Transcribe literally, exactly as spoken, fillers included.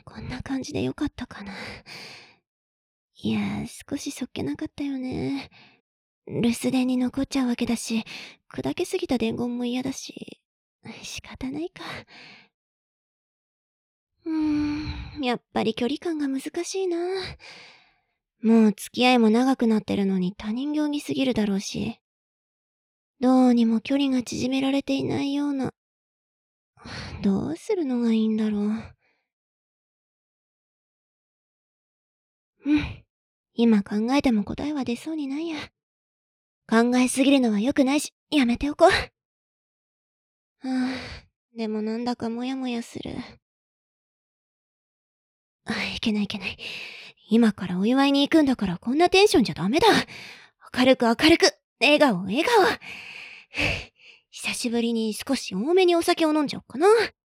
こんな感じでよかったかな。いや、少しそっけなかったよね。留守電に残っちゃうわけだし、砕けすぎた伝言も嫌だし、仕方ないか。うーん、やっぱり距離感が難しいな。もう付き合いも長くなってるのに他人行儀すぎるだろうし、どうにも距離が縮められていないような。どうするのがいいんだろう。うん。今考えても答えは出そうにないや。考えすぎるのは良くないし、やめておこう。はあ、でもなんだかモヤモヤする。あ、いけないいけない。今からお祝いに行くんだからこんなテンションじゃダメだ。明るく明るく、笑顔笑顔。久しぶりに少し多めにお酒を飲んじゃおっかな。